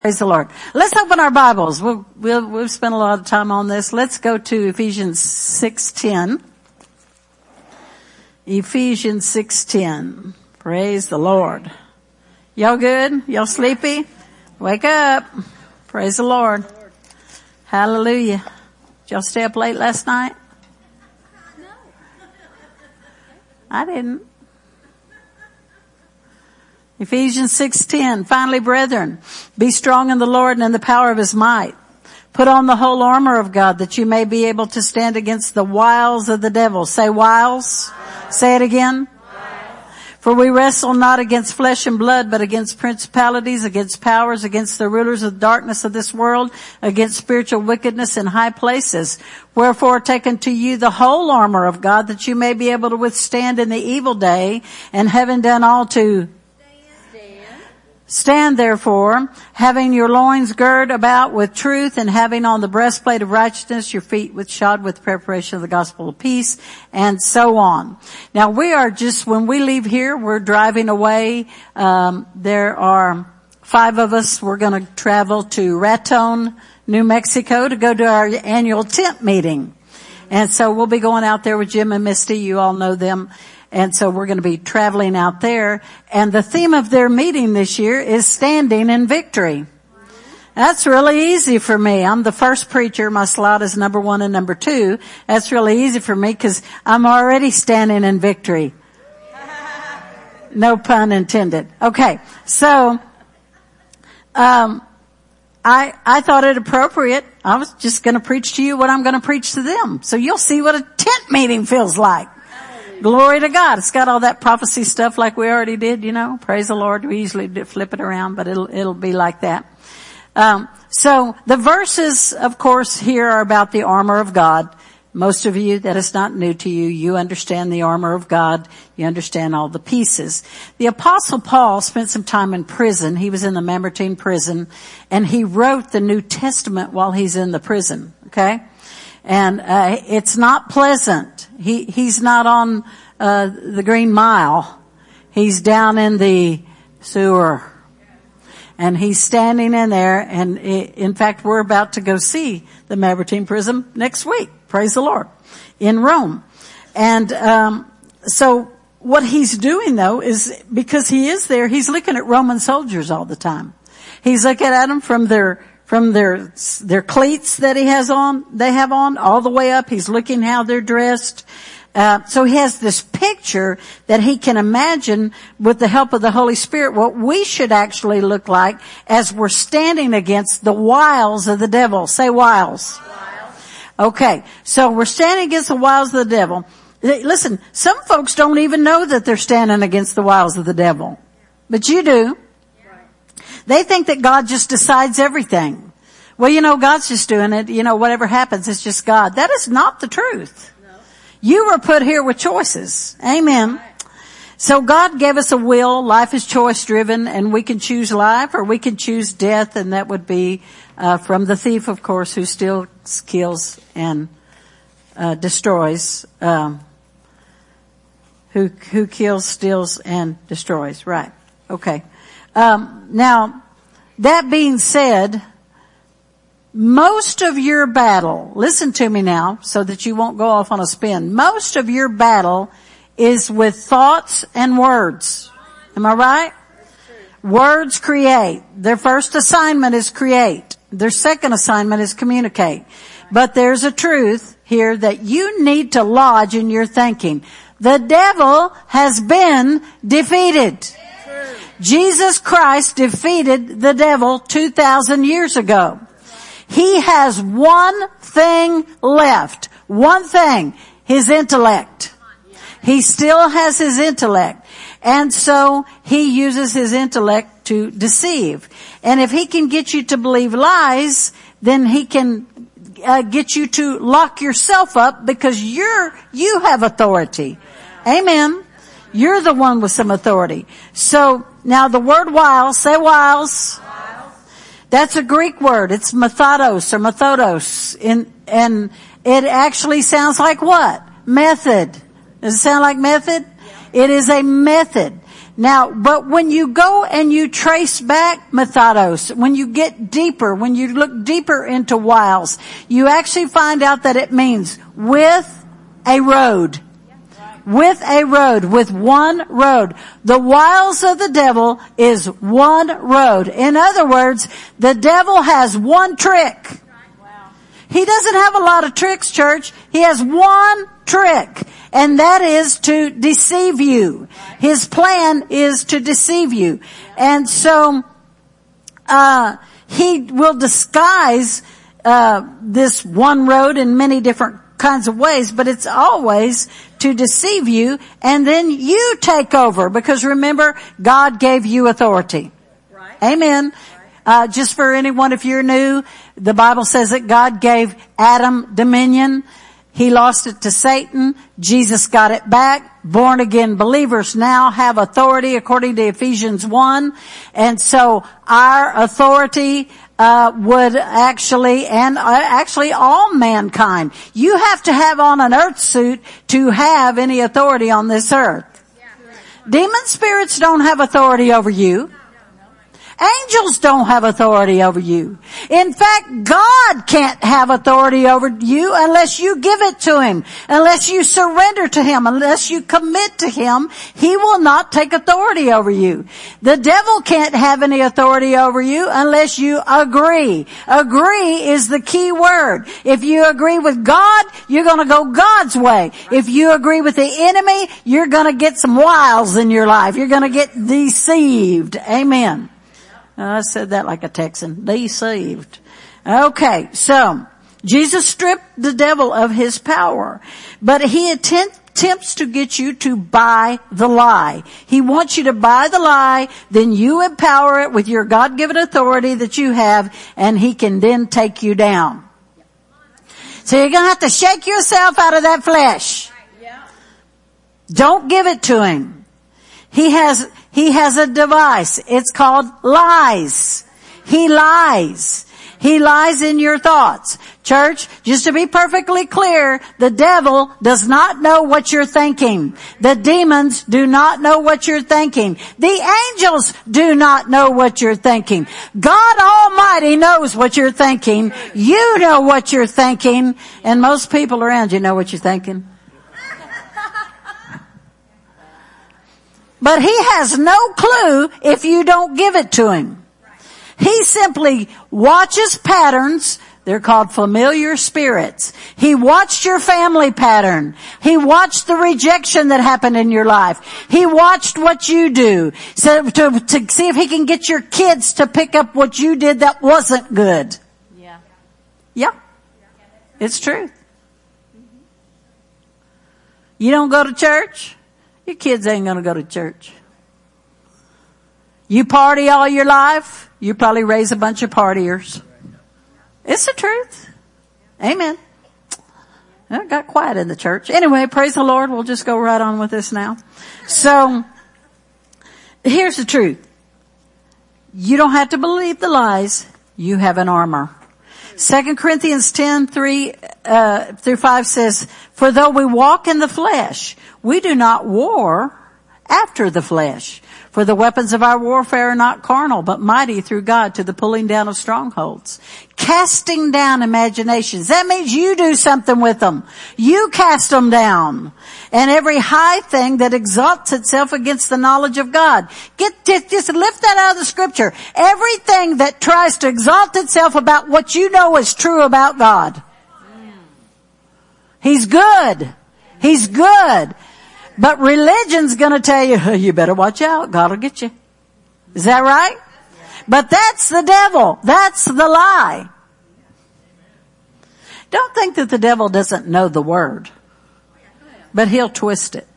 Praise the Lord. Let's open our Bibles. We've spent a lot of time on this. Let's go to Ephesians 6:10. Ephesians 6:10. Praise the Lord. Y'all good? Y'all sleepy? Wake up. Praise the Lord. Hallelujah. Did y'all stay up late last night? No. I didn't. Ephesians 6:10. Finally, brethren, be strong in the Lord and in the power of his might. Put on the whole armor of God that you may be able to stand against the wiles of the devil. Say wiles. Say it again. For we wrestle not against flesh and blood, but against principalities, against powers, against the rulers of darkness of this world, against spiritual wickedness in high places. Wherefore take unto you the whole armor of God that you may be able to withstand in the evil day, and having done all to stand therefore, having your loins girt about with truth, and having on the breastplate of righteousness, your feet shod with preparation of the gospel of peace, and so on. Now when we leave here, we're driving away. There are 5 of us. We're going to travel to Raton, New Mexico to go to our annual tent meeting. And so we'll be going out there with Jim and Misty. You all know them. And so we're going to be traveling out there. And the theme of their meeting this year is standing in victory. That's really easy for me. I'm the first preacher. My slot is number 1 and number 2. That's really easy for me because I'm already standing in victory. No pun intended. Okay. So, I thought it appropriate. I was just going to preach to you what I'm going to preach to them. So you'll see what a tent meeting feels like. Glory to God. It's got all that prophecy stuff like we already did, you know. Praise the Lord. We usually flip it around, but it'll be like that. So the verses, of course, here are about the armor of God. Most of you, that is not new to you. You understand the armor of God. You understand all the pieces. The Apostle Paul spent some time in prison. He was in the Mamertine prison, and he wrote the New Testament while he's in the prison. Okay? And it's not pleasant. He's not on the Green Mile. He's down in the sewer. And he's standing in there, and in fact we're about to go see the Mamertine prison next week. Praise the Lord. In Rome. And so what he's doing though is, because he is there, he's looking at Roman soldiers all the time. He's looking at them from their cleats that they have on, all the way up. He's looking how they're dressed. So he has this picture that he can imagine with the help of the Holy Spirit what we should actually look like as we're standing against the wiles of the devil. Say wiles. Okay. So we're standing against the wiles of the devil. Listen, some folks don't even know that they're standing against the wiles of the devil. But you do. They think that God just decides everything. Well, you know, God's just doing it. You know, whatever happens, it's just God. That is not the truth. No. You were put here with choices. Amen. Right. So God gave us a will. Life is choice driven, and we can choose life or we can choose death, and that would be from the thief, of course, who still kills and destroys. Who kills, steals, and destroys. Right. Okay. Now, that being said, most of your battle, listen to me now so that you won't go off on a spin. Most of your battle is with thoughts and words. Am I right? Words create. Their first assignment is create. Their second assignment is communicate. But there's a truth here that you need to lodge in your thinking. The devil has been defeated. Jesus Christ defeated the devil 2,000 years ago. He has one thing left. One thing. His intellect. He still has his intellect. And so he uses his intellect to deceive. And if he can get you to believe lies, then he can get you to lock yourself up because you have authority. Amen. You're the one with some authority. So now the word wiles, say wiles. That's a Greek word. It's methodos or methodos. And it actually sounds like what? Method. Does it sound like method? It is a method. Now, but when you go and you trace back methodos, when you get deeper, when you look deeper into wiles, you actually find out that it means with a road. With a road, with one road. The wiles of the devil is one road. In other words, the devil has one trick. He doesn't have a lot of tricks, church. He has one trick, and that is to deceive you. His plan is to deceive you. And so, he will disguise, this one road in many different kinds of ways, but it's always to deceive you, and then you take over, because remember, God gave you authority. Right. Amen. Right. Just for anyone, if you're new, the Bible says that God gave Adam dominion. He lost it to Satan. Jesus got it back. Born again believers now have authority according to Ephesians 1. And so our authority would actually, and actually all mankind. You have to have on an earth suit to have any authority on this earth. Demon spirits don't have authority over you. Angels don't have authority over you. In fact, God can't have authority over you unless you give it to Him, unless you surrender to Him, unless you commit to Him. He will not take authority over you. The devil can't have any authority over you unless you agree. Agree is the key word. If you agree with God, you're going to go God's way. If you agree with the enemy, you're going to get some wiles in your life. You're going to get deceived. Amen. I said that like a Texan. Deceived. Okay, so Jesus stripped the devil of his power, but he attempts to get you to buy the lie. He wants you to buy the lie, then you empower it with your God-given authority that you have, and he can then take you down. So you're going to have to shake yourself out of that flesh. Don't give it to him. He has a device. It's called lies. He lies. He lies in your thoughts. Church, just to be perfectly clear, the devil does not know what you're thinking. The demons do not know what you're thinking. The angels do not know what you're thinking. God Almighty knows what you're thinking. You know what you're thinking. And most people around you know what you're thinking. But he has no clue if you don't give it to him. He simply watches patterns. They're called familiar spirits. He watched your family pattern. He watched the rejection that happened in your life. He watched what you do. So to see if he can get your kids to pick up what you did that wasn't good. Yeah. It's true. You don't go to church? Your kids ain't going to go to church. You party all your life, you probably raise a bunch of partiers. It's the truth. Amen. It got quiet in the church. Anyway, praise the Lord. We'll just go right on with this now. So, here's the truth. You don't have to believe the lies. You have an armor. 2 Corinthians 10:3 through 5 says, "For though we walk in the flesh, we do not war after the flesh. For the weapons of our warfare are not carnal, but mighty through God to the pulling down of strongholds, casting down imaginations." That means you do something with them. You cast them down. "And every high thing that exalts itself against the knowledge of God." Just lift that out of the scripture. Everything that tries to exalt itself about what you know is true about God. He's good. He's good. But religion's gonna tell you, you better watch out. God will get you. Is that right? But that's the devil. That's the lie. Don't think that the devil doesn't know the word. But he'll twist it.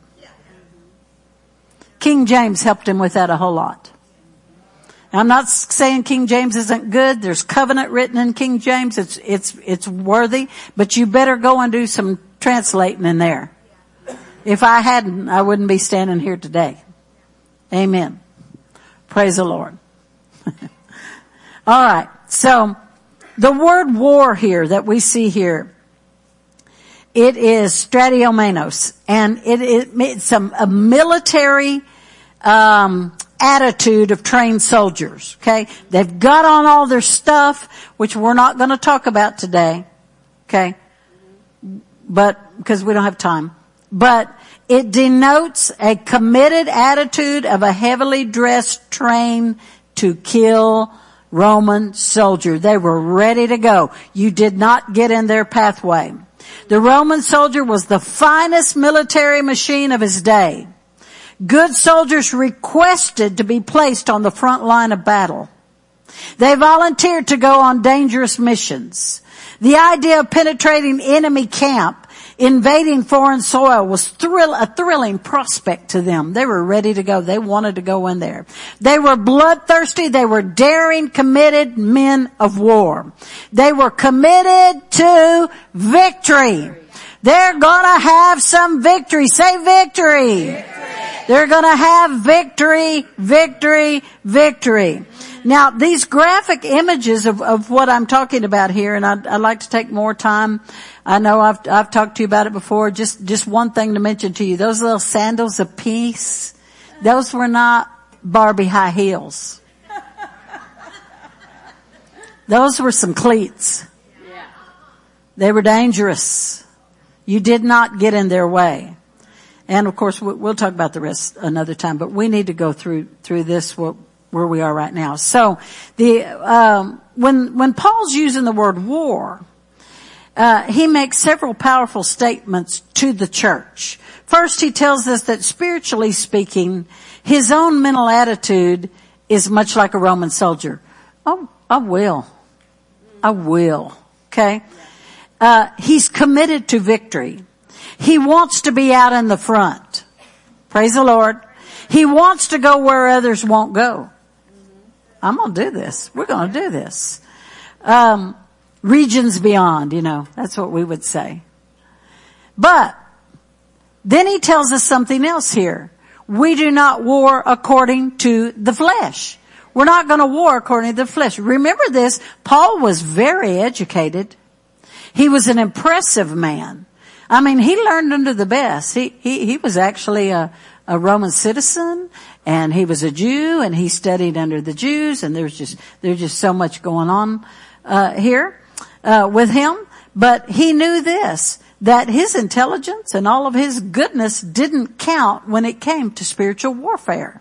King James helped him with that a whole lot. I'm not saying King James isn't good. There's covenant written in King James. It's worthy. But you better go and do some translating in there. If I hadn't, I wouldn't be standing here today. Amen. Praise the Lord. All right. So the word war here that we see here, it is stratiomenos, and it's a military attitude of trained soldiers. Okay. They've got on all their stuff, which we're not going to talk about today. Okay. But, because we don't have time. But it denotes a committed attitude of a heavily dressed, trained to kill Roman soldier. They were ready to go. You did not get in their pathway. The Roman soldier was the finest military machine of his day. Good soldiers requested to be placed on the front line of battle. They volunteered to go on dangerous missions. The idea of penetrating enemy camp, invading foreign soil was a thrilling prospect to them. They were ready to go. They wanted to go in there. They were bloodthirsty. They were daring, committed men of war. They were committed to victory. They're gonna have some victory. Say victory. Victory. They're gonna have victory, victory, victory. Now, these graphic images of what I'm talking about here, and I'd like to take more time. I know I've talked to you about it before. Just one thing to mention to you. Those little sandals of peace, those were not Barbie high heels. Those were some cleats. They were dangerous. You did not get in their way. And of course, we'll talk about the rest another time, but we need to go through this where we are right now. So when Paul's using the word war, he makes several powerful statements to the church. First, he tells us that spiritually speaking, his own mental attitude is much like a Roman soldier. Oh, I will. Okay? He's committed to victory. He wants to be out in the front. Praise the Lord. He wants to go where others won't go. I'm going to do this. We're going to do this. Regions beyond, that's what we would say. But then he tells us something else here. We do not war according to the flesh. We're not going to war according to the flesh. Remember this, Paul was very educated. He was an impressive man. I mean, he learned under the best. He was actually a Roman citizen, and he was a Jew, and he studied under the Jews, and there's just so much going on here with him. But he knew this, that his intelligence and all of his goodness didn't count when it came to spiritual warfare.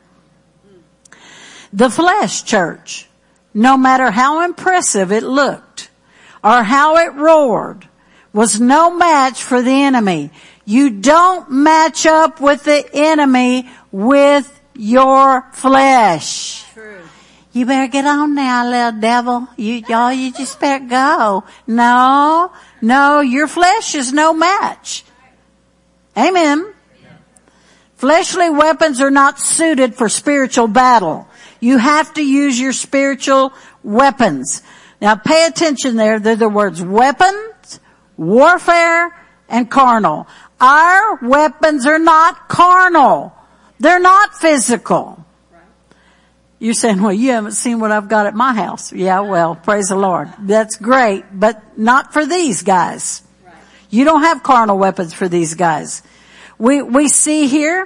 The flesh, church, no matter how impressive it looked or how it roared, was no match for the enemy. You don't match up with the enemy with your flesh. True. You better get on now, little devil. You just better go. No, your flesh is no match. Amen. Fleshly weapons are not suited for spiritual battle. You have to use your spiritual weapons. Now pay attention there. They're the words weapons, warfare, and carnal. Our weapons are not carnal. They're not physical. You're saying, well, you haven't seen what I've got at my house. Yeah, well, praise the Lord. That's great, but not for these guys. You don't have carnal weapons for these guys. We see here,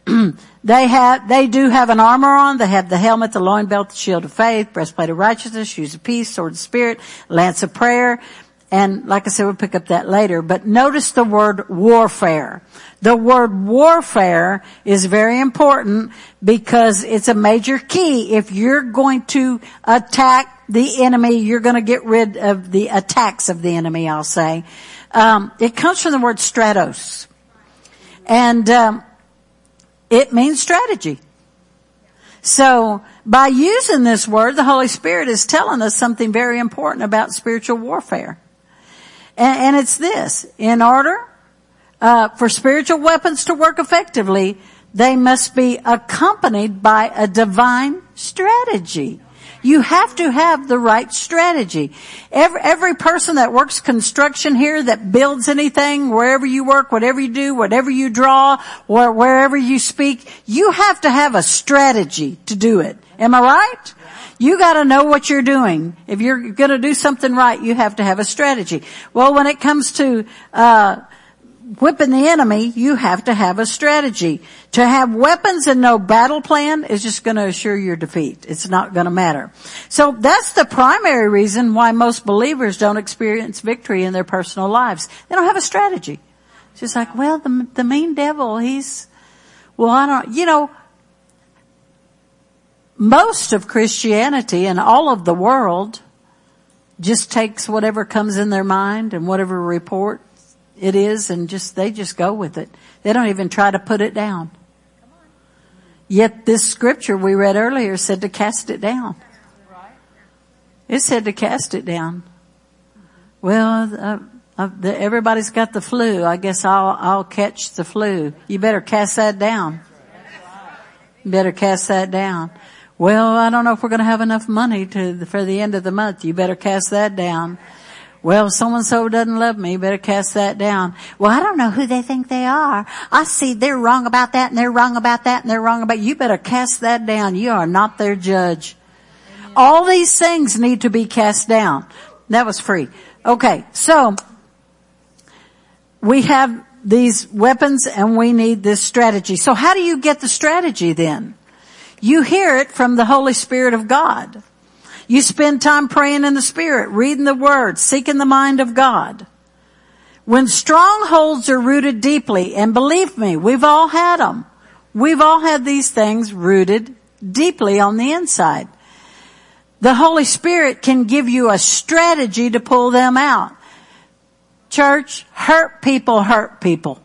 they do have an armor on. They have the helmet, the loin belt, the shield of faith, breastplate of righteousness, shoes of peace, sword of spirit, lance of prayer. And like I said, we'll pick up that later. But notice the word warfare. The word warfare is very important because it's a major key. If you're going to attack the enemy, you're going to get rid of the attacks of the enemy, I'll say. It comes from the word stratos. And it means strategy. So by using this word, the Holy Spirit is telling us something very important about spiritual warfare. And it's this. In order for spiritual weapons to work effectively, they must be accompanied by a divine strategy. You have to have the right strategy. Every person that works construction here, that builds anything, wherever you work, whatever you do, whatever you draw, or wherever you speak, you have to have a strategy to do it. Am I right? You gotta know what you're doing. If you're gonna do something right, you have to have a strategy. Well, when it comes to whipping the enemy, you have to have a strategy. To have weapons and no battle plan is just going to assure your defeat. It's not going to matter. So that's the primary reason why most believers don't experience victory in their personal lives. They don't have a strategy. It's just like, well, the mean devil, most of Christianity and all of the world just takes whatever comes in their mind and whatever report it is, and they just go with it. They don't even try to put it down. Yet this scripture we read earlier said to cast it down. It said to cast it down. Well, everybody's got the flu. I guess I'll catch the flu. You better cast that down. You better cast that down. Well, I don't know if we're going to have enough money for the end of the month. You better cast that down. Well, so-and-so doesn't love me. You better cast that down. Well, I don't know who they think they are. I see they're wrong about that and they're wrong about that and they're wrong about, you better cast that down. You are not their judge. Amen. All these things need to be cast down. That was free. Okay, so we have these weapons and we need this strategy. So how do you get the strategy then? You hear it from the Holy Spirit of God. You spend time praying in the Spirit, reading the Word, seeking the mind of God. When strongholds are rooted deeply, and believe me, we've all had them. We've all had these things rooted deeply on the inside. The Holy Spirit can give you a strategy to pull them out. Church, hurt people hurt people.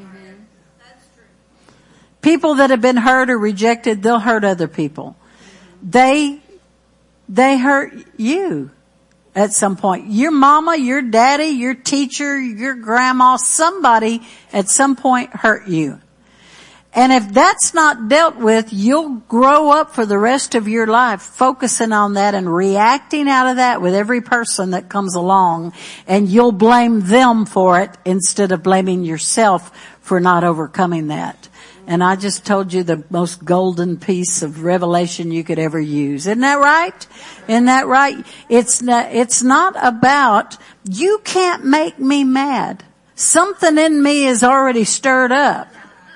People that have been hurt or rejected, they'll hurt other people. They hurt you at some point. Your mama, your daddy, your teacher, your grandma, somebody at some point hurt you. And if that's not dealt with, you'll grow up for the rest of your life focusing on that and reacting out of that with every person that comes along. And you'll blame them for it instead of blaming yourself for not overcoming that. And I just told you the most golden piece of revelation you could ever use. Isn't that right? Isn't that right? It's not about, you can't make me mad. Something in me is already stirred up.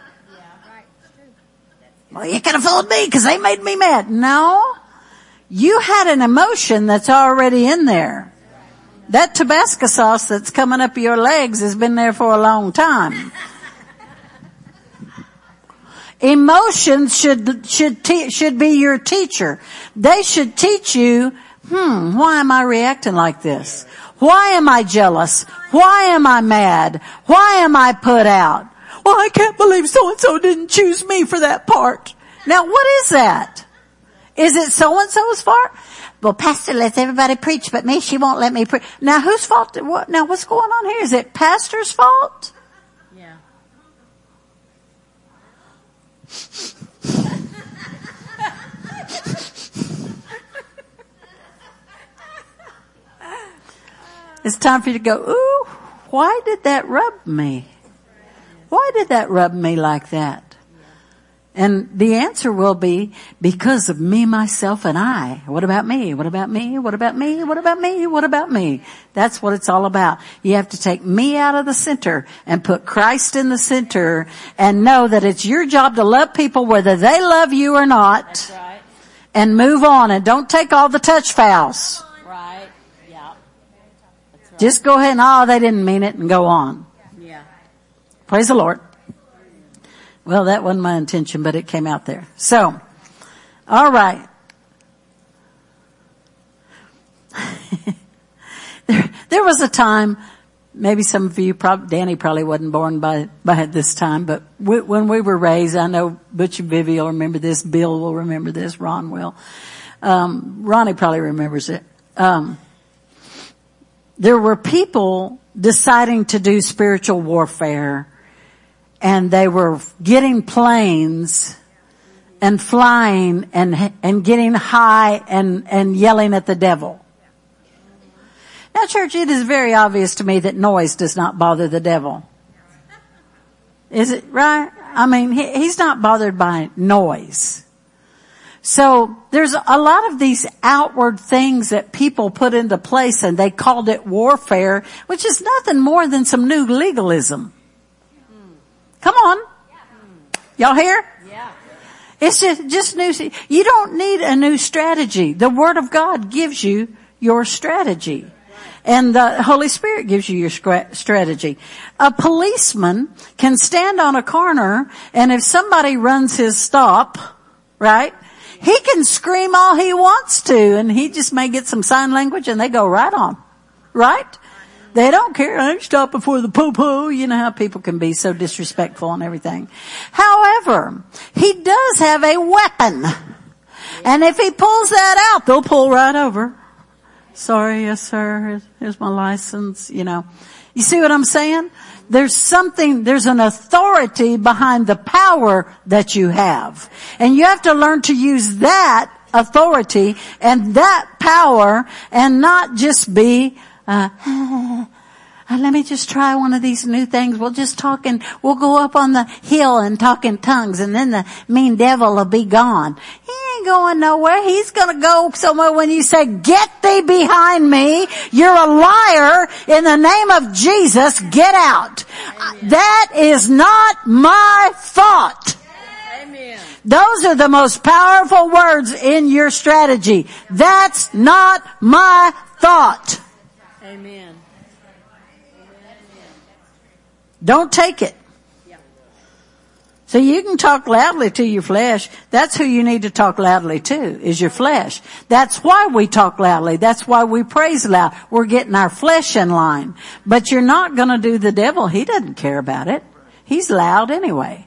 Well, you could have fooled me because they made me mad. No. You had an emotion that's already in there. That Tabasco sauce that's coming up your legs has been there for a long time. Emotions should be your teacher. They should teach you, why am I reacting like this? Why am I jealous? Why am I mad? Why am I put out? Well, I can't believe so-and-so didn't choose me for that part. Now, what is that? Is it so-and-so's fault? Well, Pastor lets everybody preach, but me, she won't let me preach. Now, whose fault? Now, what's going on here? Is it Pastor's fault? Yeah. It's time for you to go, ooh, why did that rub me? Why did that rub me like that? And the answer will be because of me, myself, and I. What about me? What about me? What about me? What about me? What about me? That's what it's all about. You have to take me out of the center and put Christ in the center and know that it's your job to love people whether they love you or not. That's right. And move on and don't take all the touch fouls. Right. Yeah. That's right. Just go ahead and, they didn't mean it, and go on. Yeah. Praise the Lord. Well, that wasn't my intention, but it came out there. So, all right. There was a time, maybe some of you, Danny probably wasn't born by this time, but when we were raised, I know Butch and Vivi will remember this, Bill will remember this, Ron will. Ronnie probably remembers it. There were people deciding to do spiritual warfare, and they were getting planes and flying and getting high and yelling at the devil. Now, church, it is very obvious to me that noise does not bother the devil. Is it right? I mean, he's not bothered by noise. So there's a lot of these outward things that people put into place, and they called it warfare, which is nothing more than some new legalism. Come on. Y'all hear? Yeah. It's just new. You don't need a new strategy. The Word of God gives you your strategy. And the Holy Spirit gives you your strategy. A policeman can stand on a corner, and if somebody runs his stop, right, he can scream all he wants to, and he just may get some sign language, and they go right on. Right? They don't care. I stop before the poo-poo. You know how people can be so disrespectful and everything. However, he does have a weapon. And if he pulls that out, they'll pull right over. Sorry, yes sir, here's my license, you know. You see what I'm saying? There's an authority behind the power that you have. And you have to learn to use that authority and that power and not just be, let me just try one of these new things. We'll just talk and we'll go up on the hill and talk in tongues, and then the mean devil will be gone. He ain't going nowhere. He's going to go somewhere when you say, get thee behind me. You're a liar. In the name of Jesus, get out. That is not my thought. Amen. Those are the most powerful words in your strategy. That's not my thought. Amen. Don't take it. So you can talk loudly to your flesh. That's who you need to talk loudly to, is your flesh. That's why we talk loudly. That's why we praise loud. We're getting our flesh in line. But you're not going to do the devil. He doesn't care about it. He's loud anyway.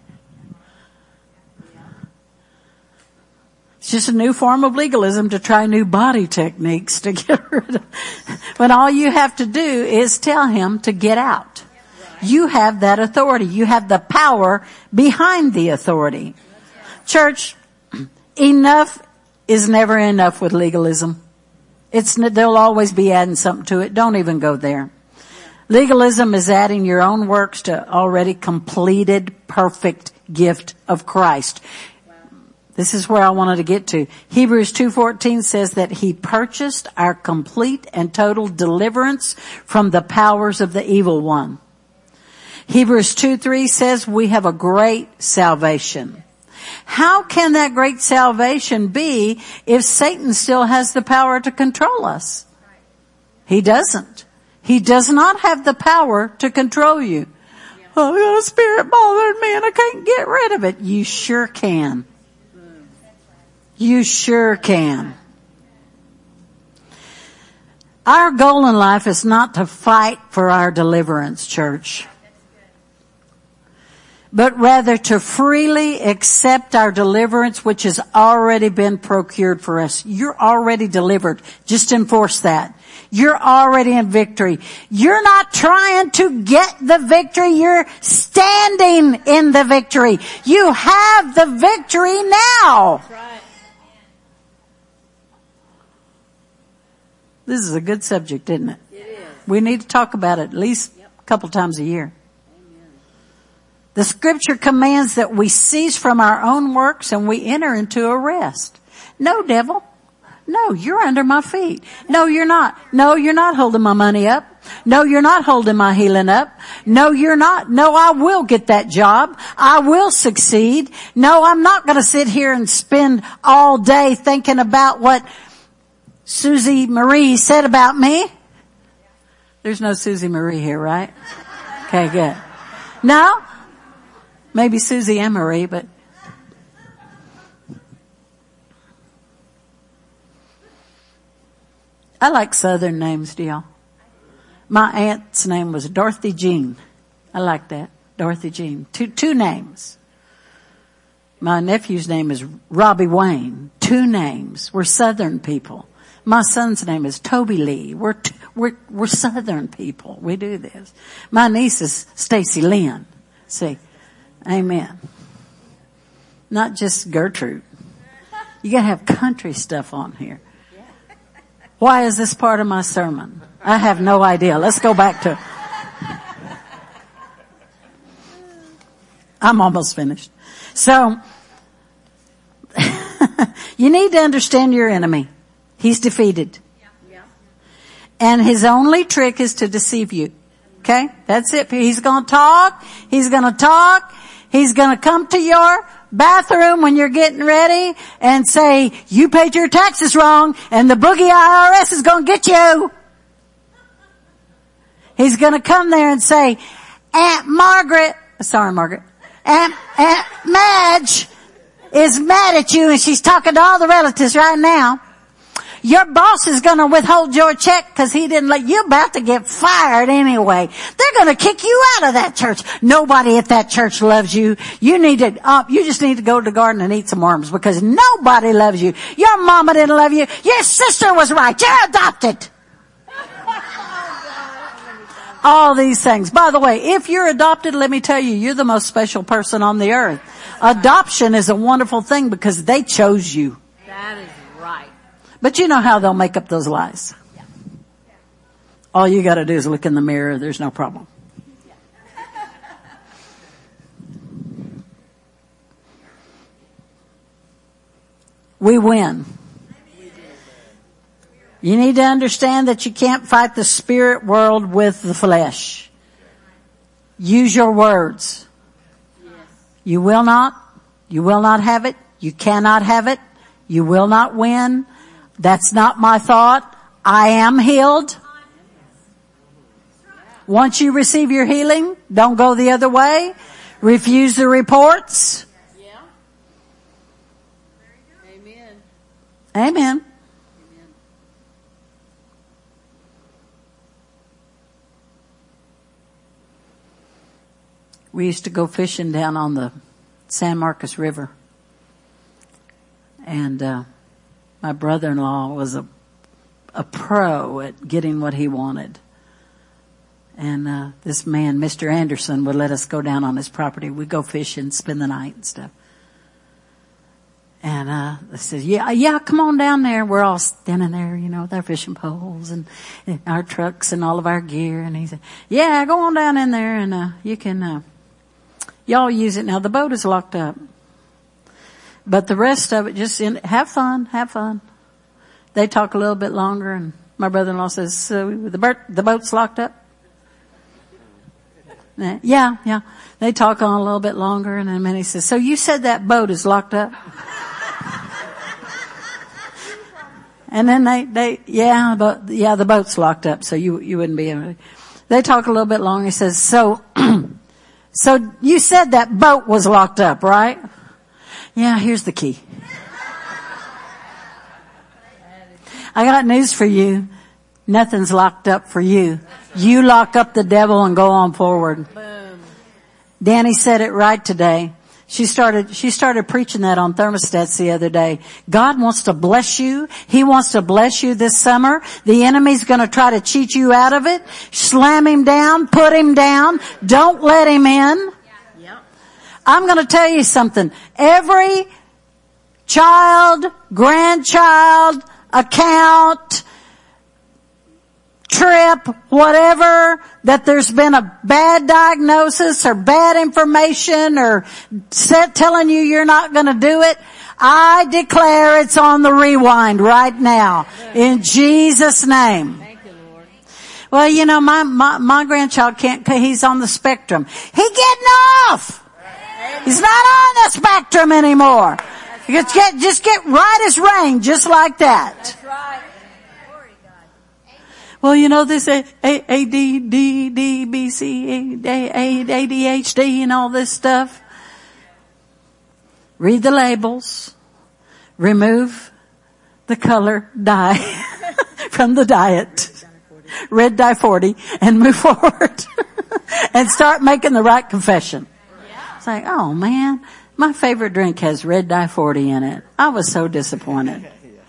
It's just a new form of legalism to try new body techniques to get rid of. When all you have to do is tell him to get out. You have that authority. You have the power behind the authority. Church, enough is never enough with legalism. They'll always be adding something to it. Don't even go there. Legalism is adding your own works to already completed, perfect gift of Christ. This is where I wanted to get to. Hebrews 2:14 says that he purchased our complete and total deliverance from the powers of the evil one. Hebrews 2:3 says we have a great salvation. How can that great salvation be if Satan still has the power to control us? He doesn't. He does not have the power to control you. Oh, I got a spirit bothering me and I can't get rid of it. You sure can. You sure can. Our goal in life is not to fight for our deliverance, church, but rather to freely accept our deliverance, which has already been procured for us. You're already delivered. Just enforce that. You're already in victory. You're not trying to get the victory. You're standing in the victory. You have the victory now. That's right. This is a good subject, isn't it? It is. We need to talk about it at least a couple times a year. Amen. The scripture commands that we cease from our own works and we enter into a rest. No, devil. No, you're under my feet. No, you're not. No, you're not holding my money up. No, you're not holding my healing up. No, you're not. No, I will get that job. I will succeed. No, I'm not going to sit here and spend all day thinking about what Susie Marie said about me. There's no Susie Marie here, right? Okay, good. No? Maybe Susie and Marie, but I like Southern names, do y'all? My aunt's name was Dorothy Jean. I like that. Dorothy Jean. Two names. My nephew's name is Robbie Wayne. Two names. We're Southern people. My son's name is Toby Lee. We're Southern people. We do this. My niece is Stacy Lynn. See, amen. Not just Gertrude. You gotta have country stuff on here. Why is this part of my sermon? I have no idea. Let's go back to. I'm almost finished. So, you need to understand your enemy. He's defeated. And his only trick is to deceive you. Okay? That's it. He's going to talk. He's going to talk. He's gonna come to your bathroom when you're getting ready and say, you paid your taxes wrong and the boogie IRS is gonna get you. He's gonna come there and say, Aunt Margaret, Aunt Madge is mad at you and she's talking to all the relatives right now. Your boss is going to withhold your check because he didn't let you. About to get fired anyway. They're going to kick you out of that church. Nobody at that church loves you. You just need to go to the garden and eat some worms because nobody loves you. Your mama didn't love you. Your sister was right. You're adopted. All these things. By the way, if you're adopted, let me tell you, you're the most special person on the earth. Adoption is a wonderful thing because they chose you. That is right. But you know how they'll make up those lies. All you got to do is look in the mirror. There's no problem. We win. You need to understand that you can't fight the spirit world with the flesh. Use your words. You will not have it. You cannot have it. You will not win. That's not my thought. I am healed. Once you receive your healing, don't go the other way. Refuse the reports. Yeah. Amen. Amen. We used to go fishing down on the San Marcos River. And my brother-in-law was a pro at getting what he wanted. And this man, Mr. Anderson, would let us go down on his property. We'd go fishing, spend the night and stuff. And they said, yeah, come on down there. We're all standing there, with our fishing poles and our trucks and all of our gear. And he said, yeah, go on down in there and you can y'all use it. Now the boat is locked up. But the rest of it, just have fun. They talk a little bit longer and my brother-in-law says, so the boat's locked up? Yeah. They talk on a little bit longer and then he says, so you said that boat is locked up? And then the boat's locked up, so you wouldn't be able to. They talk a little bit longer. He says, so you said that boat was locked up, right? Yeah, here's the key. I got news for you. Nothing's locked up for you. You lock up the devil and go on forward. Boom. Danny said it right today. She started preaching that on thermostats the other day. God wants to bless you. He wants to bless you this summer. The enemy's going to try to cheat you out of it. Slam him down, put him down. Don't let him in. Yeah. I'm going to tell you something. Every child, grandchild, account, trip, whatever, that there's been a bad diagnosis or bad information or telling you you're not going to do it, I declare it's on the rewind right now in Jesus' name. Thank you, Lord. Well, my grandchild can't, he's on the spectrum. He's getting off. He's not on the spectrum anymore. Just get right as rain, just like that. That's right. Well, this ADD, BC, ADHD and all this stuff. Read the labels. Remove the color dye from the diet. Red dye 40 and move forward. And start making the right confession. It's like, oh man, my favorite drink has red dye 40 in it. I was so disappointed.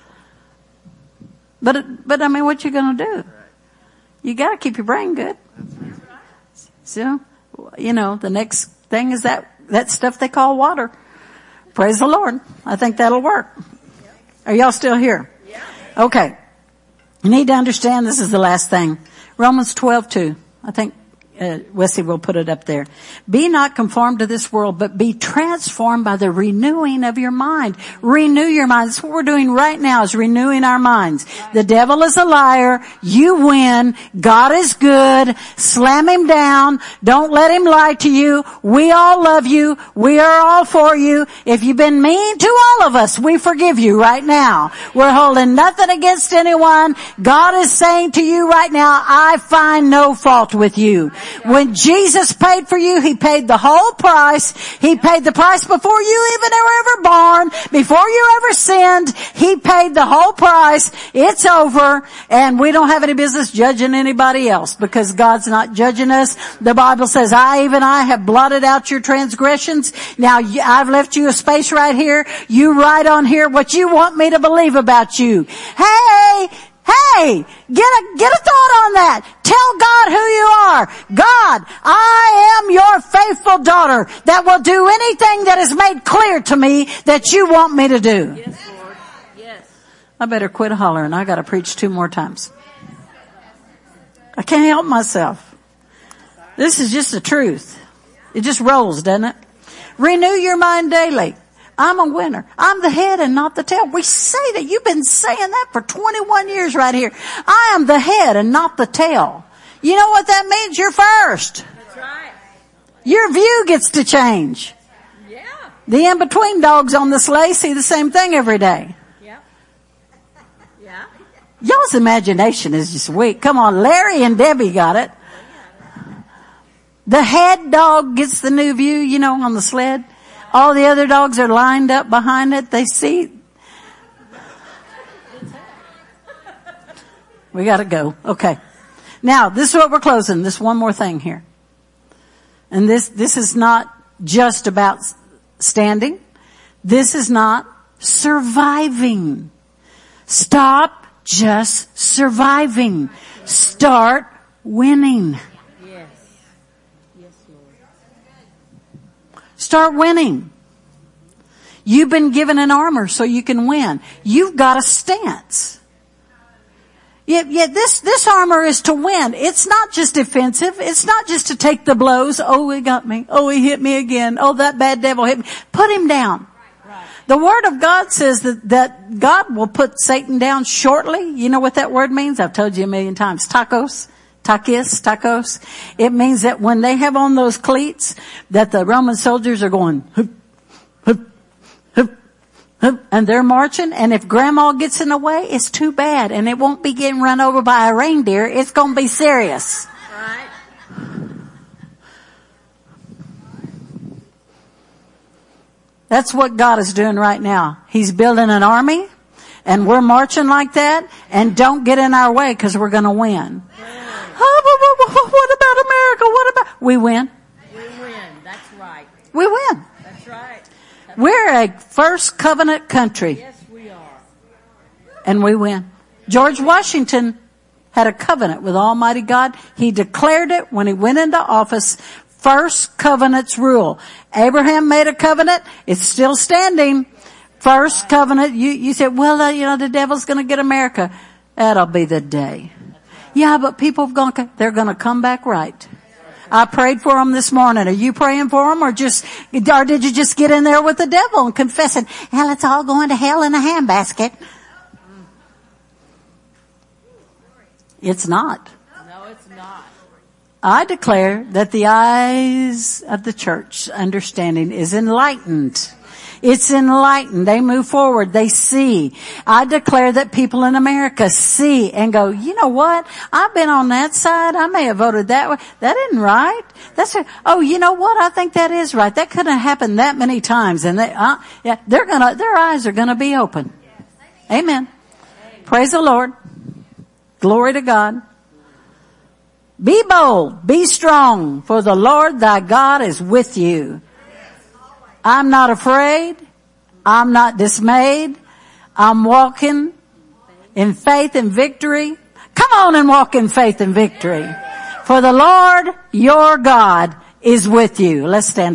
But I mean, what you gonna do? You gotta keep your brain good. So, the next thing is that stuff they call water. Praise the Lord. I think that'll work. Are y'all still here? Okay. You need to understand this is the last thing. Romans 12:2. I think Wesley will put it up there. Be not conformed to this world, but be transformed by the renewing of your mind. Renew your mind. That's what we're doing right now, is renewing our minds. The devil is a liar. You win. God is good. Slam him down. Don't let him lie to you. We all love you. We are all for you. If you've been mean to all of us, we forgive you right now. We're holding nothing against anyone. God is saying to you right now, I find no fault with you. When Jesus paid for you, He paid the whole price. He paid the price before you even were ever born, before you ever sinned. He paid the whole price. It's over, and we don't have any business judging anybody else, because God's not judging us. The Bible says, I have blotted out your transgressions. Now I've left you a space right here. You write on here what you want me to believe about you. Hey, get a thought on that. Tell God who you are. God, I am your faithful daughter that will do anything that is made clear to me that you want me to do. Yes, Lord. Yes. I better quit hollering. I got to preach 2 more times. I can't help myself. This is just the truth. It just rolls, doesn't it? Renew your mind daily. I'm a winner. I'm the head and not the tail. We say that. You've been saying that for 21 years right here. I am the head and not the tail. You know what that means? You're first. That's right. Your view gets to change. Yeah. The in-between dogs on the sleigh see the same thing every day. Yeah. Yeah. Y'all's imagination is just weak. Come on, Larry and Debbie got it. The head dog gets the new view, you know, on the sled. All the other dogs are lined up behind it. They see. We got to go. Okay. Now, this is what we're closing. This one more thing here. And this is not just about standing. This is not surviving. Stop just surviving. Start winning. Start winning. You've been given an armor so you can win. You've got a stance. Yet this armor is to win. It's not just defensive. It's not just to take the blows. Oh, he got me. Oh, he hit me again. Oh, that bad devil hit me. Put him down. Right. The Word of God says that God will put Satan down shortly. You know what that word means? I've told you a million times. Tacos. It means that when they have on those cleats, that the Roman soldiers are going, hup, hup, hup, hup, and they're marching. And if grandma gets in the way, it's too bad. And it won't be getting run over by a reindeer. It's going to be serious. Right. That's what God is doing right now. He's building an army, and we're marching like that. And don't get in our way, because we're going to win. Oh, what about America? What about... We win. We win. That's right. We win. That's right. We're a first covenant country. Yes, we are. And we win. George Washington had a covenant with Almighty God. He declared it when he went into office. First covenant's rule. Abraham made a covenant. It's still standing. First covenant. You said, well, the devil's going to get America. That'll be the day. Yeah, but people they're going to come back right. I prayed for them this morning. Are you praying for them, or did you just get in there with the devil and confessing, hell, it's all going to hell in a handbasket? It's not. No, it's not. I declare that the eyes of the church understanding is enlightened. It's enlightened. They move forward. They see. I declare that people in America see and go, you know what? I've been on that side. I may have voted that way. That isn't right. Oh, you know what? I think that is right. That couldn't have happened that many times. And their eyes are gonna be open. Amen. Praise the Lord. Glory to God. Be bold. Be strong. For the Lord thy God is with you. I'm not afraid. I'm not dismayed. I'm walking in faith and victory. Come on and walk in faith and victory. For the Lord your God is with you. Let's stand.